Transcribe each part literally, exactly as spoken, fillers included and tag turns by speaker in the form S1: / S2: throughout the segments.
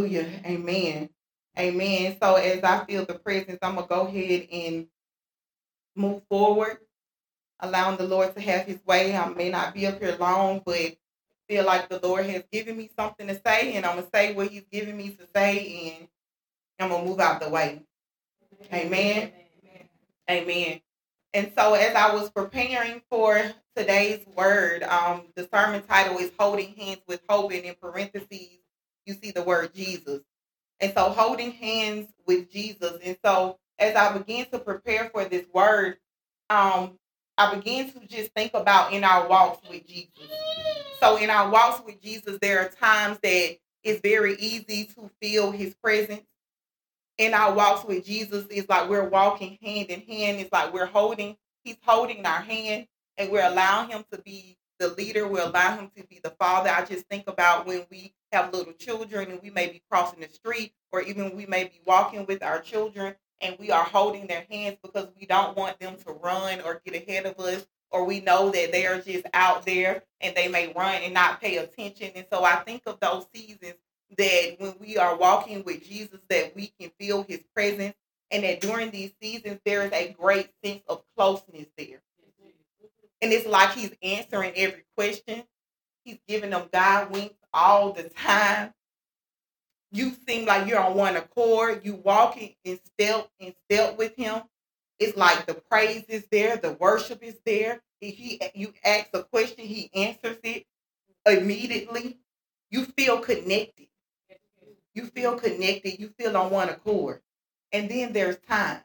S1: Hallelujah. Amen. Amen. So as I feel the presence, I'm going to go ahead and move forward, allowing the Lord to have his way. I may not be up here long, but feel like the Lord has given me something to say, and I'm going to say what he's given me to say, and I'm going to move out the way. Amen. Amen. Amen. And so as I was preparing for today's word, um, the sermon title is Holding Hands with Hope, and in parentheses, you see the word Jesus. And so holding hands with Jesus. And so as I began to prepare for this word, um, I began to just think about in our walks with Jesus. So in our walks with Jesus, there are times that it's very easy to feel his presence. In our walks with Jesus, it's like we're walking hand in hand. It's like we're holding, he's holding our hand, and we're allowing him to be the leader. We're allowing him to be the father. I just think about when we have little children and we may be crossing the street, or even we may be walking with our children and we are holding their hands because we don't want them to run or get ahead of us, or we know that they are just out there and they may run and not pay attention. And so I think of those seasons that when we are walking with Jesus, that we can feel his presence, and that during these seasons, there is a great sense of closeness there. And it's like he's answering every question. He's giving them God winks all the time. You seem like you're on one accord. You walking in step in step with him. It's like the praise is there, the worship is there. If he, you ask a question, he answers it immediately. You feel connected. You feel connected. You feel on one accord. And then there's time.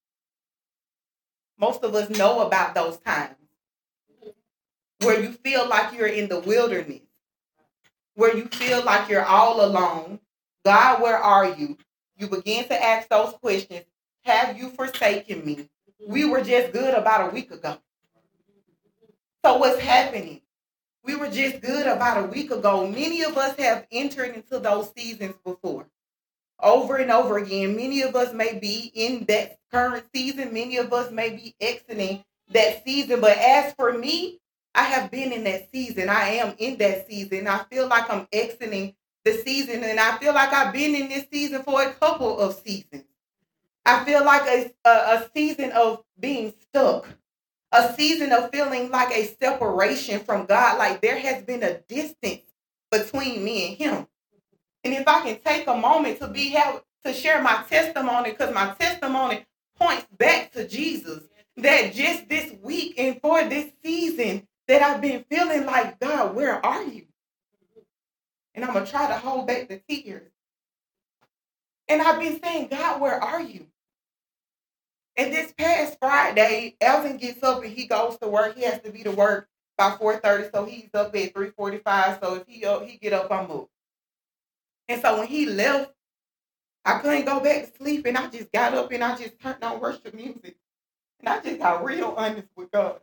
S1: Most of us know about those times where you feel like you're in the wilderness, where you feel like you're all alone. God, where are you? You begin to ask those questions. Have you forsaken me? We were just good about a week ago. So what's happening? We were just good about a week ago. Many of us have entered into those seasons before. Over and over again. Many of us may be in that current season. Many of us may be exiting that season. But as for me, I have been in that season. I am in that season. I feel like I'm exiting the season. And I feel like I've been in this season for a couple of seasons. I feel like a, a, a season of being stuck. A season of feeling like a separation from God. Like there has been a distance between me and him. And if I can take a moment to be help, to share my testimony, because my testimony points back to Jesus, that just this week and for this season that I've been feeling like, God, where are you? And I'm going to try to hold back the tears. And I've been saying, God, where are you? And this past Friday, Elvin gets up and he goes to work. He has to be to work by four thirty, so he's up at three forty-five. So if he up, he get up, I'm up. And so when he left, I couldn't go back to sleep, and I just got up and I just turned on worship music. And I just got real honest with God.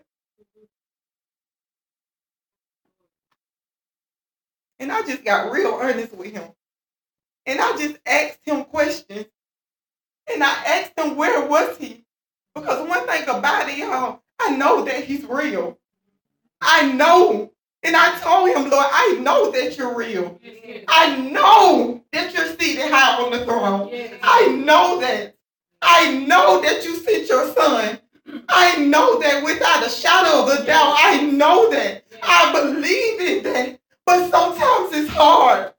S1: And I just got real honest with him. And I just asked him questions. And I asked him, where was he? Because one thing about it, y'all, I know that he's real. I know. And I told him, Lord, I know that you're real. I know that you're seated high on the throne. I know that. I know that you sent your son. I know that without a shadow of a doubt. I know that. I believe in that. But sometimes it's hard.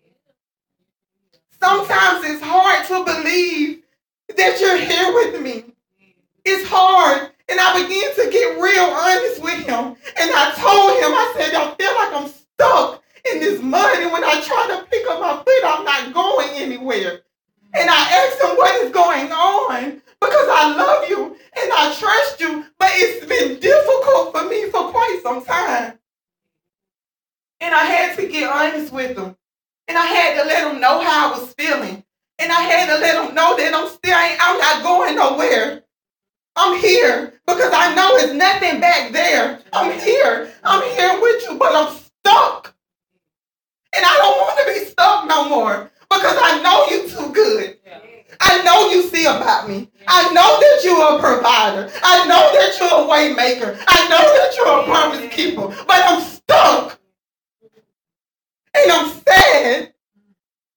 S1: Sometimes it's hard to believe that you're here with me. It's hard. And I began to get real honest with him. And I told him, I said, I feel like I'm stuck in this mud. And when I try to pick up my foot, I'm not going anywhere. And I asked him, what is going on? Because I love you and I trust you. But it's been difficult for me for quite some time. And I had to get honest with him. And I had to let him know how I was feeling. And I had to let him know that I'm still, I'm not going nowhere. I'm here because I know it's nothing back there. I'm here. I'm here with you, but I'm stuck. And I don't want to be stuck no more because I know you too good. I know you see about me. I know that you're a provider. I know that you're a way maker. I know that you're a promise keeper, but I'm stuck. And I'm sad.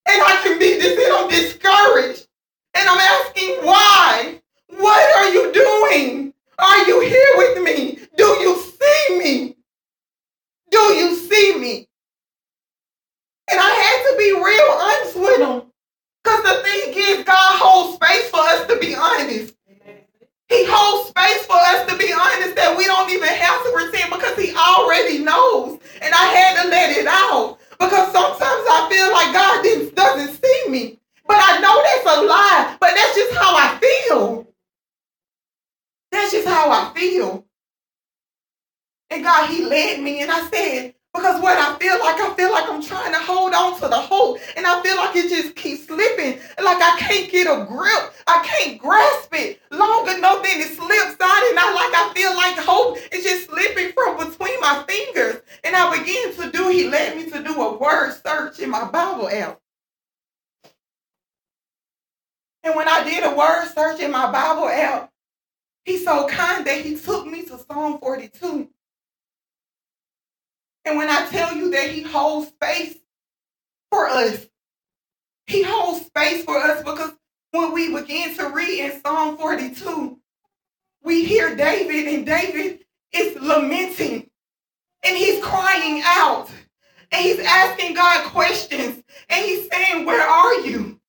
S1: And I can be this, and I'm discouraged. And I'm asking why? What are you doing? Are you here with me? Do you see me? Do you see me? And I had to be real honest with him. Because the thing is, God holds space for us to be honest. He holds space for us to be honest that we don't even have to pretend because he already knows. And I had to let it out. Because sometimes I feel like God didn't, doesn't see me. But I know that's a lie. But that's just how I feel. That's just how I feel. And God, he led me. And I said, because what I feel like, I feel like I'm trying to hold on to the hope. And I feel like it just keeps slipping. Like I can't get a grip. I can't grasp it long enough, then it slips out. And I like, I feel like hope is just slipping from between my fingers. And I began to do, he led me to do a word search in my Bible app. And when I did a word search in my Bible app, he's so kind that he took me to Psalm forty-two. And when I tell you that he holds space for us, he holds space for us because when we begin to read in Psalm forty-two, we hear David, and David is lamenting, and he's crying out, and he's asking God questions, and he's saying, where are you?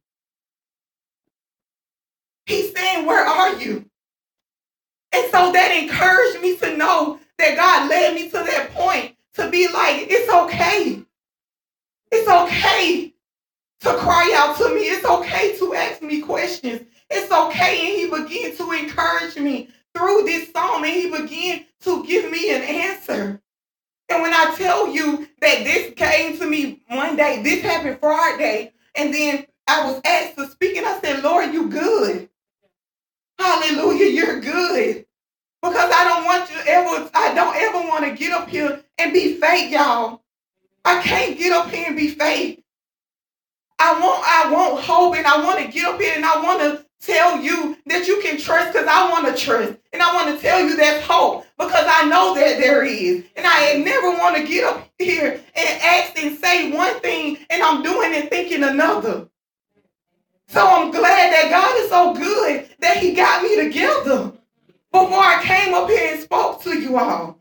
S1: He's saying, where are you? And so that encouraged me to know that God led me to that point. To be like, it's okay. It's okay to cry out to me. It's okay to ask me questions. It's okay. And he began to encourage me through this psalm. And he began to give me an answer. And when I tell you that this came to me Monday, this happened Friday. And then I was asked to speak. And I said, Lord, you good. Hallelujah, you're good. Because I don't want you ever, I don't ever want to get up here and be fake, y'all. I can't get up here and be fake. I want, I want hope, and I want to get up here and I want to tell you that you can trust because I want to trust. And I want to tell you there's hope because I know that there is. And I never want to get up here and ask and say one thing and I'm doing and thinking another. So I'm glad that God is so good that he got me together before I came up here and spoke to you all.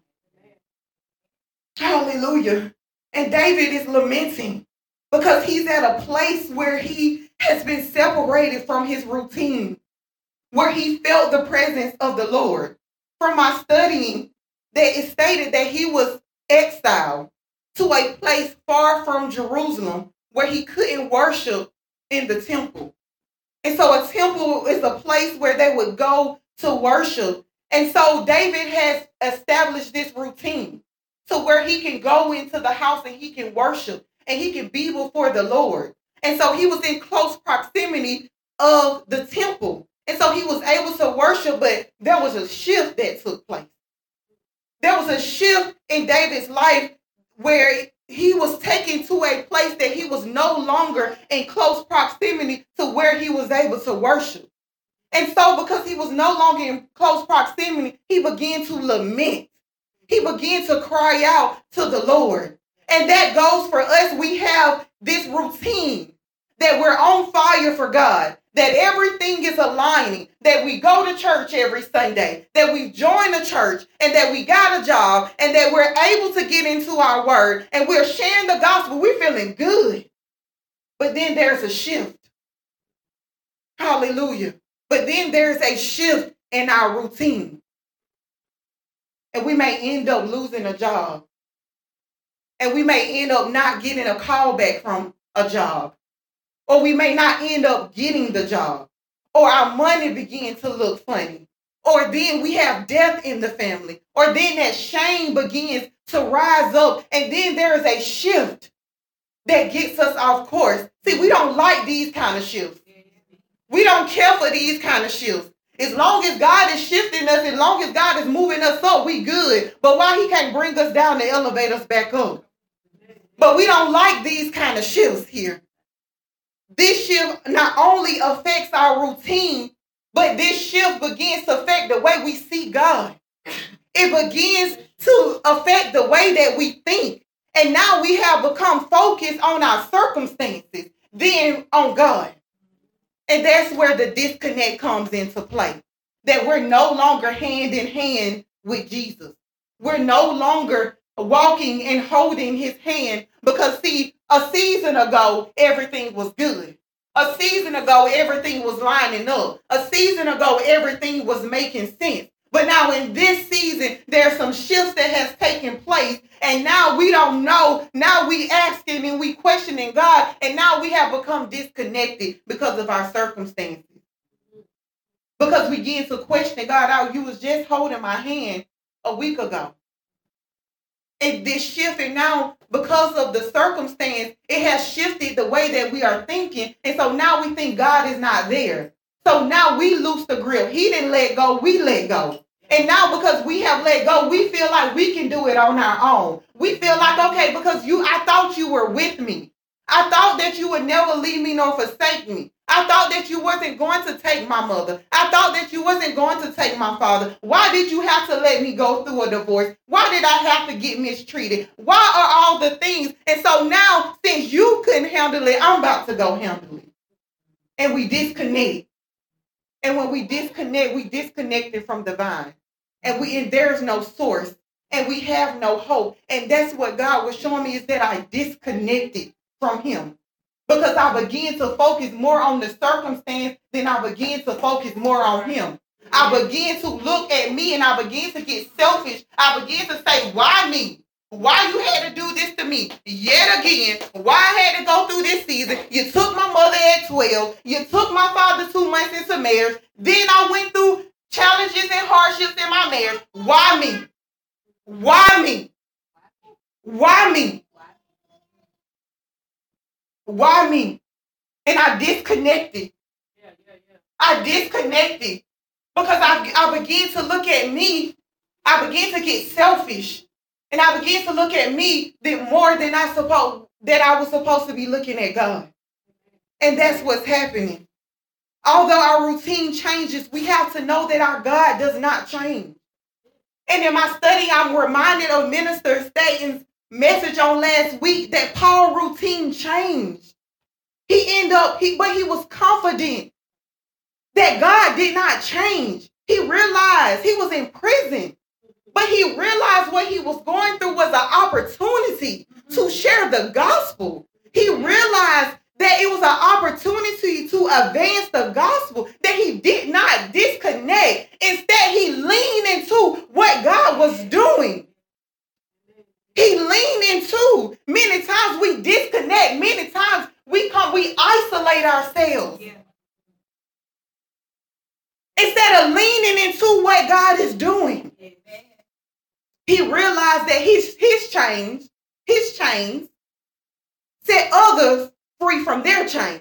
S1: Hallelujah. And David is lamenting because he's at a place where he has been separated from his routine, where he felt the presence of the Lord. From my studying, that it stated that he was exiled to a place far from Jerusalem where he couldn't worship in the temple. And so a temple is a place where they would go to worship. And so David has established this routine to where he can go into the house and he can worship and he can be before the Lord. And so he was in close proximity of the temple. And so he was able to worship, but there was a shift that took place. There was a shift in David's life where he was taken to a place that he was no longer in close proximity to where he was able to worship. And so because he was no longer in close proximity, he began to lament. He began to cry out to the Lord. And that goes for us. We have this routine that we're on fire for God, that everything is aligning, that we go to church every Sunday, that we join the church, and that we got a job, and that we're able to get into our word, and we're sharing the gospel. We're feeling good. But then there's a shift. Hallelujah. But then there's a shift in our routine. And we may end up losing a job. And we may end up not getting a call back from a job. Or we may not end up getting the job. Or our money begin to look funny. Or then we have death in the family. Or then that shame begins to rise up. And then there is a shift that gets us off course. See, we don't like these kind of shifts. We don't care for these kind of shifts. As long as God is shifting us, as long as God is moving us up, we good. But why he can't bring us down to elevate us back up? But we don't like these kind of shifts here. This shift not only affects our routine, but this shift begins to affect the way we see God. It begins to affect the way that we think. And now we have become focused on our circumstances. than on God. And that's where the disconnect comes into play. That we're no longer hand in hand with Jesus. We're no longer walking and holding his hand because, see, a season ago, everything was good. A season ago, everything was lining up. A season ago, everything was making sense. But now in this season, there's some shifts that has taken place. And now we don't know. Now we asking and we questioning God. And now we have become disconnected because of our circumstances. Because we begin to question God. Oh, you was just holding my hand a week ago. And this shift, and now because of the circumstance, it has shifted the way that we are thinking. And so now we think God is not there. So now we loose the grip. He didn't let go. We let go. And now because we have let go, we feel like we can do it on our own. We feel like, okay, because you, I thought you were with me. I thought that you would never leave me nor forsake me. I thought that you wasn't going to take my mother. I thought that you wasn't going to take my father. Why did you have to let me go through a divorce? Why did I have to get mistreated? Why are all the things? And so now, since you couldn't handle it, I'm about to go handle it. And we disconnect. And when we disconnect, we disconnected from the vine. And we and there's no source. And we have no hope. And that's what God was showing me, is that I disconnected from him. Because I began to focus more on the circumstance than I began to focus more on him. I began to look at me and I began to get selfish. I began to say, why me? Why you had to do this to me yet again? Why I had to go through this season? You took my mother at twelve. You took my father two months into marriage. Then I went through challenges and hardships in my marriage. Why me? Why me? Why me? Why me? And I disconnected. Yeah, yeah, yeah. I disconnected because I, I began to look at me. I began to get selfish. And I began to look at me that more than I supposed that I was supposed to be looking at God. And that's what's happening. Although our routine changes, we have to know that our God does not change. And in my study, I'm reminded of Minister Staten's message on last week that Paul's routine changed. He ended up, he, but he was confident that God did not change. He realized he was in prison, but he realized what he was going through was an opportunity to share the gospel. He realized that it was an opportunity to advance the gospel, that he did not disconnect. Instead, he leaned into what God was doing. He leaned into, many times we disconnect, many times we come, we isolate ourselves. Yeah. Instead of leaning into what God is doing. Amen. He realized that his, his chains, his chains set others free from their chains.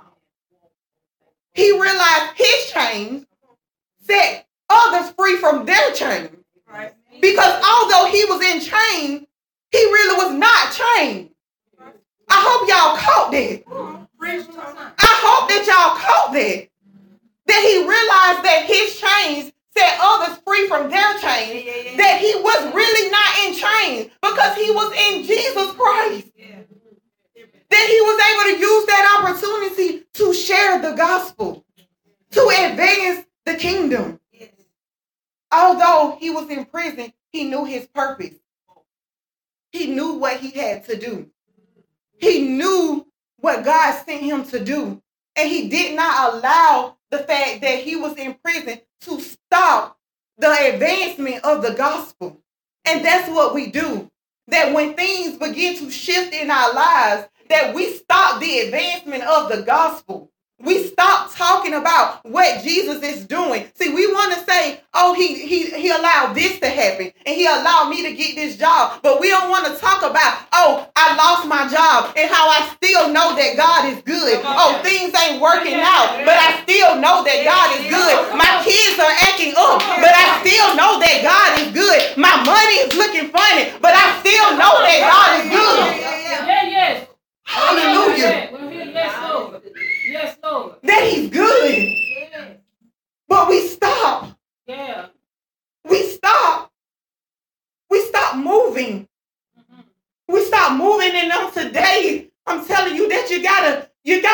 S1: He realized his chains set others free from their chains. Right. Because although he was in chains, he really was not chained. I hope y'all caught that. I hope that y'all caught that. That he realized that his chains set others free from their chains. That he was really not in chains because he was in Jesus Christ. That he was able to use that opportunity to share the gospel, to advance the kingdom. Although he was in prison, he knew his purpose. He knew what he had to do. He knew what God sent him to do. And he did not allow the fact that he was in prison to stop the advancement of the gospel. And that's what we do. That when things begin to shift in our lives, that we stop the advancement of the gospel. We stop talking about what Jesus is doing. See, we want to say, oh, he, he, he allowed this to happen and he allowed me to get this job. But we don't want to talk about, oh, I lost my job and how I still know that God is good. Oh, things ain't working out, but I still know that God is good. My kids are acting up, but I still know that God is good. My money is looking funny, but I still know that God is good.
S2: Yeah, yes.
S1: Hallelujah.
S2: Yes, Lord. Yes, Lord.
S1: That he's good.
S2: Yeah.
S1: But we stop.
S2: Yeah.
S1: We stop. We stop moving. Mm-hmm. We stop moving. And on today, I'm telling you that you gotta, you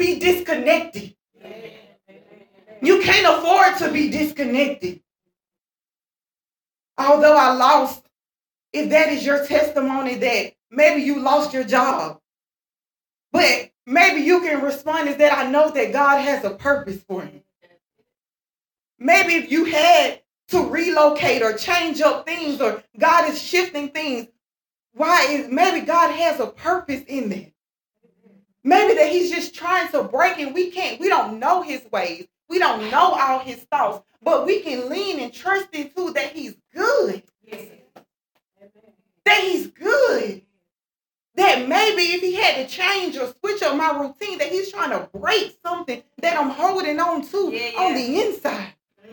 S1: be disconnected. You can't afford to be disconnected. Although I lost, if that is your testimony that maybe you lost your job, but maybe you can respond is that I know that God has a purpose for me. Maybe if you had to relocate or change up things or God is shifting things, why is maybe God has a purpose in that? Maybe that he's just trying to break and we can't, we don't know his ways. We don't know all his thoughts, but we can lean and trust into that he's good. Yes. That he's good. That maybe if he had to change or switch up my routine, that he's trying to break something that I'm holding on to yeah, yeah. on the inside.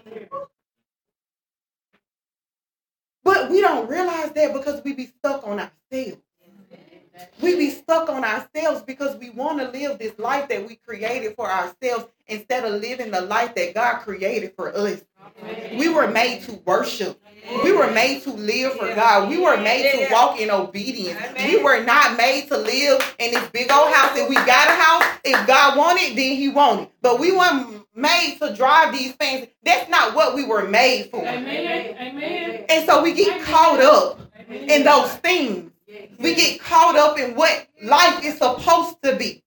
S1: But we don't realize that because we be stuck on ourselves. We be stuck on ourselves because we want to live this life that we created for ourselves instead of living the life that God created for us. We were made to worship. We were made to live for God. We were made to walk in obedience. We were not made to live in this big old house. If we got a house, if God wanted, then he wanted. But we weren't made to drive these things. That's not what we were made for. Amen. Amen. And so we get caught up in those things. We get caught up in what life is supposed to be.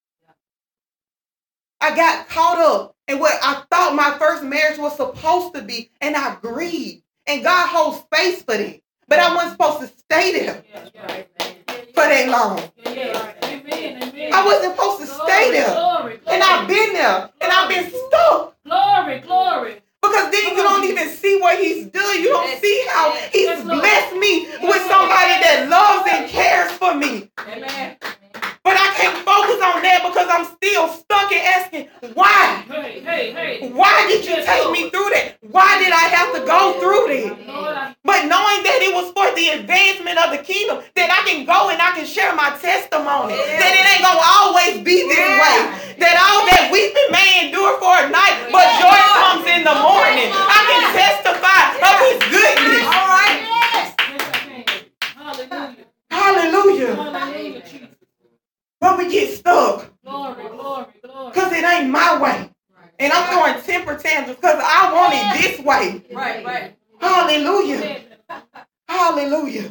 S1: I got caught up in what I thought my first marriage was supposed to be, and I grieved. And God holds space for that. But I wasn't supposed to stay there for that long. I wasn't supposed to stay there. And I've been there. And I've been stuck. Glory, glory. Because then you don't even see what he's done. You don't see how he's blessed me with somebody that loves and cares for me. Amen. But I can't focus on that because I'm still stuck and asking, why? Hey, hey, hey. Why did you take me through that? Why did I have to go through that? But knowing that it was for the advancement of the kingdom, that I can go and I can share my testimony, that it ain't going to always be this way, that all that weeping may endure for a night, but joy comes in the morning. I can testify of his goodness. All right. Hallelujah. Hallelujah. But we get stuck. Glory, glory, glory. Because it ain't my way. And I'm throwing temper tantrums because I want it this way. Right, right. Hallelujah. Hallelujah.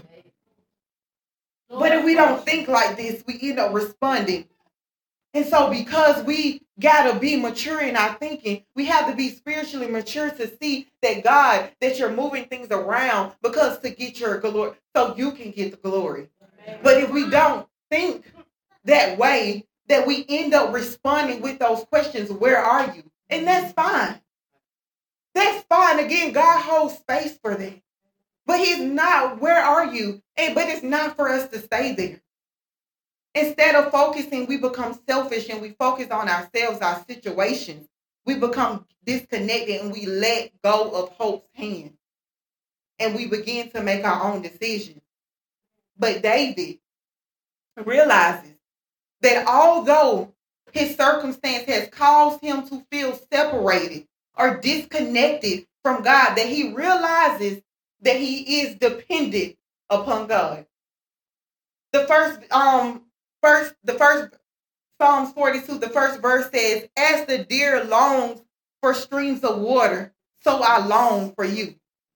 S1: But if we don't think like this, we end up responding. And so because we got to be mature in our thinking, we have to be spiritually mature to see that God, that you're moving things around because to get your glory, so you can get the glory. But if we don't think that way, that we end up responding with those questions, where are you? And that's fine. That's fine. Again, God holds space for that. But he's not, where are you? And but it's not for us to stay there. Instead of focusing, we become selfish and we focus on ourselves, our situations. We become disconnected and we let go of hope's hand. And we begin to make our own decisions. But David realizes that although his circumstance has caused him to feel separated or disconnected from God, that he realizes that he is dependent upon God. The first, um, first, the first Psalms forty-two, the first verse says, "As the deer longs for streams of water, so I long for you.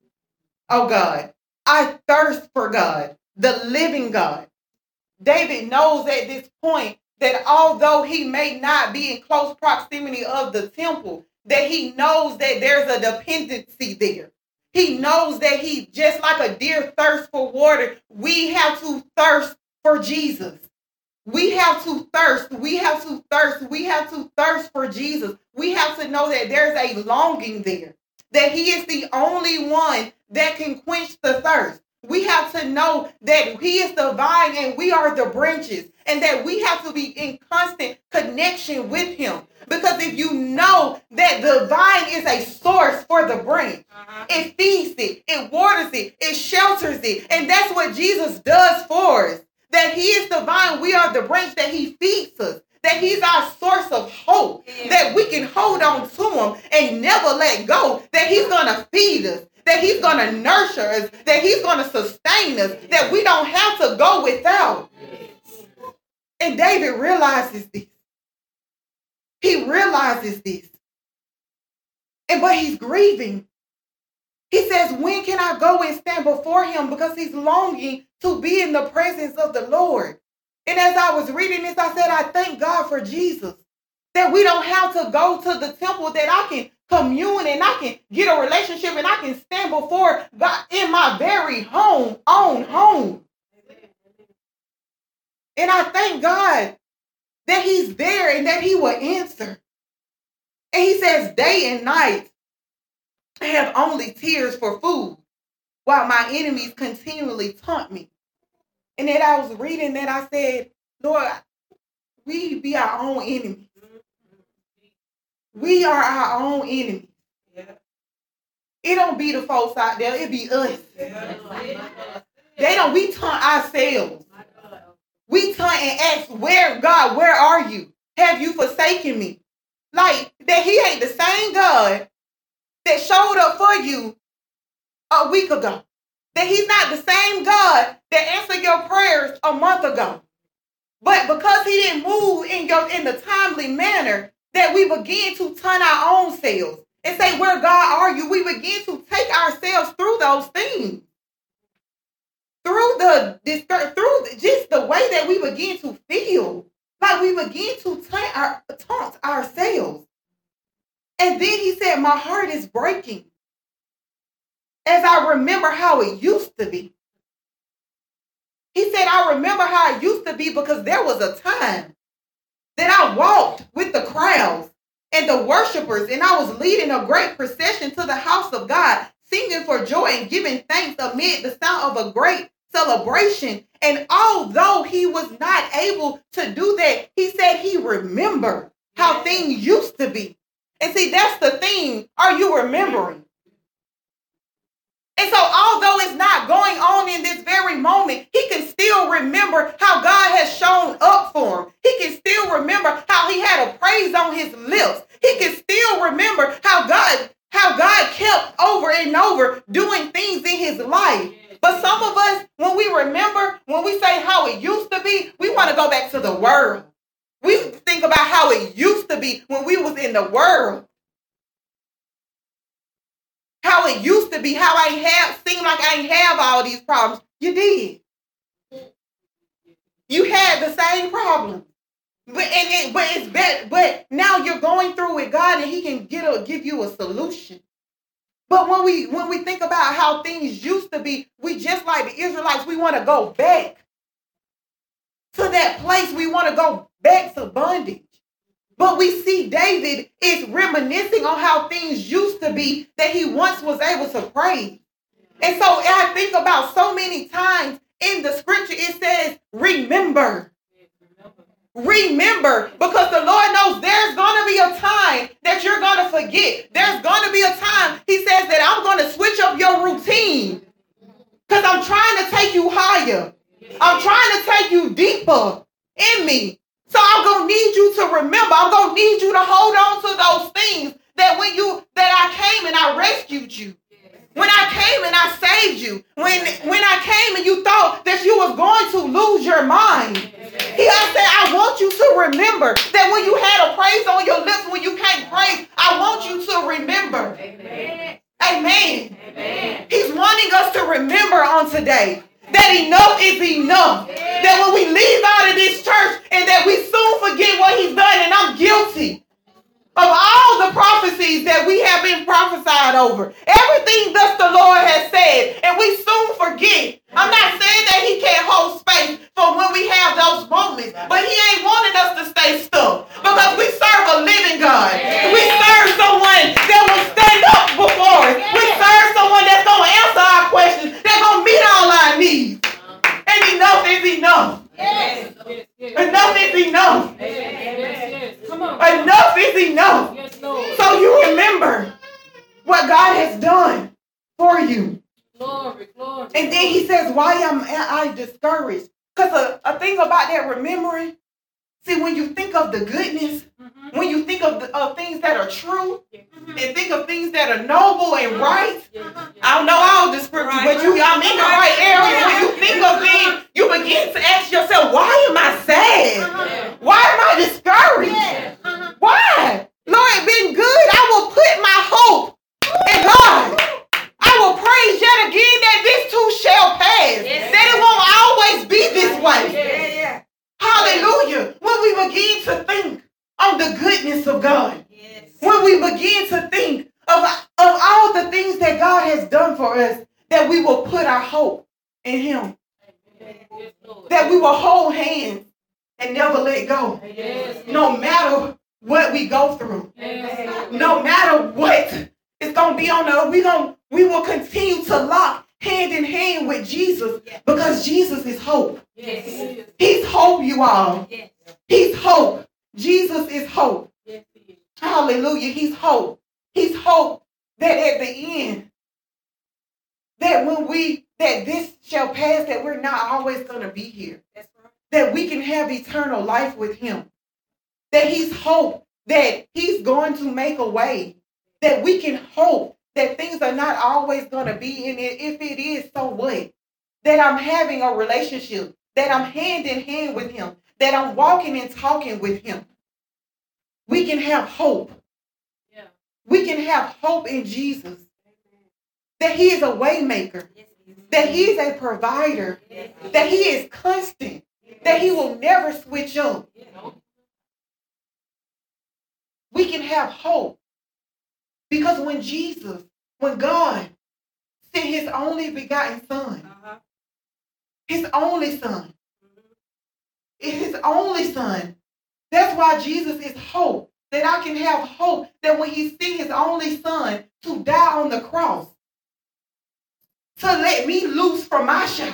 S1: Oh God, I thirst for God, the living God." David knows at this point that although he may not be in close proximity of the temple, that he knows that there's a dependency there. He knows that he, just like a deer thirsts for water, we have to thirst for Jesus. We have to thirst. We have to thirst. We have to thirst for Jesus. We have to know that there's a longing there, that he is the only one that can quench the thirst. We have to know that he is the vine and we are the branches, and that we have to be in constant connection with him. Because if you know that the vine is a source for the branch, uh-huh. It feeds it, it waters it, it shelters it. And that's what Jesus does for us. That he is the vine, we are the branch, that he feeds us. That he's our source of hope, yeah. That we can hold on to him and never let go. That he's going to feed us. That he's going to nurture us, that he's going to sustain us, that we don't have to go without. And David realizes this. He realizes this. And but he's grieving. He says, when can I go and stand before him? Because he's longing to be in the presence of the Lord. And as I was reading this, I said, I thank God for Jesus. That we don't have to go to the temple, that I can commune and I can get a relationship and I can stand before God in my very home, own home. And I thank God that he's there and that he will answer. And he says, day and night, I have only tears for food, while my enemies continually taunt me. And then I was reading that, I said, Lord, we be our own enemies. We are our own enemies. It don't be the folks out there, it be us. They don't, we taunt ourselves. We taunt and ask, where, God, where are you? Have you forsaken me? Like, that he ain't the same God that showed up for you a week ago. That he's not the same God that answered your prayers a month ago. But because he didn't move in your in the timely manner, that we begin to turn our own selves and say, where God are you? We begin to take ourselves through those things. Through the through just the way that we begin to feel. Like we begin to taunt, our, taunt ourselves. And then he said, my heart is breaking as I remember how it used to be. He said, I remember how it used to be because there was a time that I walked with the crowds and the worshipers, and I was leading a great procession to the house of God, singing for joy and giving thanks amid the sound of a great celebration. And although he was not able to do that, he said he remembered how things used to be. And see, that's the thing. Are you remembering? And so although it's not going on in this very moment, he can still remember how God has shown up for him. He can still remember how he had a praise on his lips. He can still remember how God, how God kept over and over doing things in his life. But some of us, when we remember, when we say how it used to be, we want to go back to the world. We think about how it used to be when we was in the world. How it used to be, how I have seemed like I ain't have all these problems. You did. You had the same problem. But and, and but it's better. But now you're going through with God, and he can get a, give you a solution. But when we when we think about how things used to be, we just like the Israelites, we want to go back to that place. We want to go back to bondage. But we see David is reminiscing on how things used to be that he once was able to praise. And so I think about so many times in the scripture, it says, remember. Remember, because the Lord knows there's going to be a time that you're going to forget. There's going to be a time, he says, that I'm going to switch up your routine because I'm trying to take you higher. I'm trying to take you deeper in me. So I'm going to need you to remember. I'm going to need you to hold on to those things that when you, that I came and I rescued you. When I came and I saved you. When, when I came and you thought that you was going to lose your mind. He said, I want you to remember that when you had a praise on your lips, when you can't praise, I want you to remember. Amen. Amen. Amen. He's wanting us to remember on today that enough is enough. That when we leave out of this church and that we soon forget what he's done, and I'm guilty of all the prophecies that we have been prophesied over. Everything thus the Lord has said, and we soon forget. I'm not saying that he can't hold space for when we have those moments, but he ain't wanting us to stay stuck because we serve a living God. We serve someone that will stand up before us. We serve someone that's going to answer our questions, that's going to meet all our needs. And enough is enough. Yes. Enough is enough. Yes, yes. Come on. Enough is enough. Yes, Lord. So you remember what God has done for you. Glory, glory. And then he says, why am I discouraged? Because a, a thing about that remembering, see, when you think of the goodness, mm-hmm. when you think of, the, of things that are true, mm-hmm. and think of things that are noble and right, mm-hmm. I don't know all the scriptures, right. but you, I'm in the right area. When you think of things, you begin to ask yourself, why am I sad? Uh-huh. Why am I discouraged? Uh-huh. Why? of God. When we begin to think of, of all the things that God has done for us, that we will put our hope in him. That we will hold hands and never let go. No matter what we go through. No matter what is going to be on the, we going we will continue to lock hand in hand with Jesus, because Jesus is hope. He's hope, you all. He's hope. Jesus is hope. Hallelujah. He's hope. He's hope that at the end, that when we, that this shall pass, that we're not always going to be here. That we can have eternal life with him. That he's hope, that he's going to make a way. That we can hope that things are not always going to be in it. If it is, so what? That I'm having a relationship. That I'm hand in hand with him. That I'm walking and talking with him. We can have hope. Yeah. We can have hope in Jesus. That he is a way maker. That he is a provider. That he is constant. That he will never switch up. We can have hope. Because when Jesus, when God sent his only begotten son, uh-huh. his only son, his only son, that's why Jesus is hope. That I can have hope that when he sent his only son to die on the cross, to let me loose from my shackles.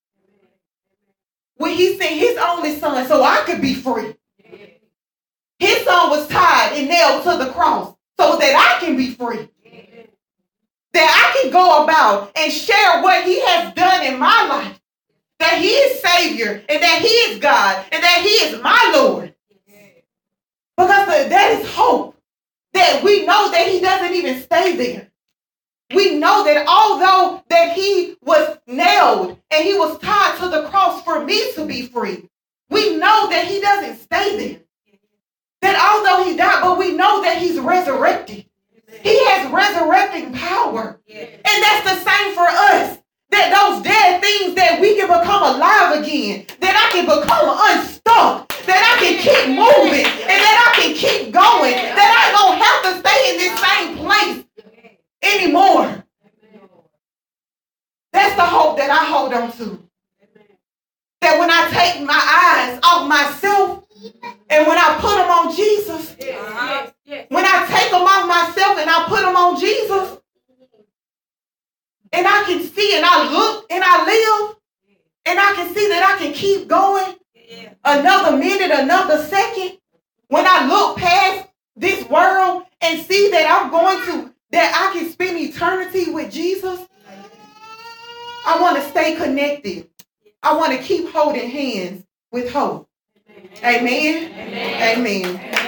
S1: When he sent his only son so I could be free. His son was tied and nailed to the cross so that I can be free. That I can go about and share what he has done in my life. That he is Savior and that he is God and that he is my Lord. Because that is hope. That we know that he doesn't even stay there. We know that although that he was nailed and he was tied to the cross for me to be free, we know that he doesn't stay there. That although he died, but we know that he's resurrected. He has resurrecting power. And that's the same for us. That those dead things, that we can become alive again. That I can become unstuck. That I can keep moving. And that I can keep going. That I don't have to stay in this same place anymore. That's the hope that I hold on to. That when I take my eyes off myself and when I put them on Jesus, uh-huh. when I take them off myself and I put them on Jesus, and I can see and I look and I live, and I can see that I can keep going another minute, another second, when I look past this world and see that I'm going to, that I can spend eternity with Jesus, I want to stay connected. I want to keep holding hands with hope. Amen. Amen. Amen. Amen.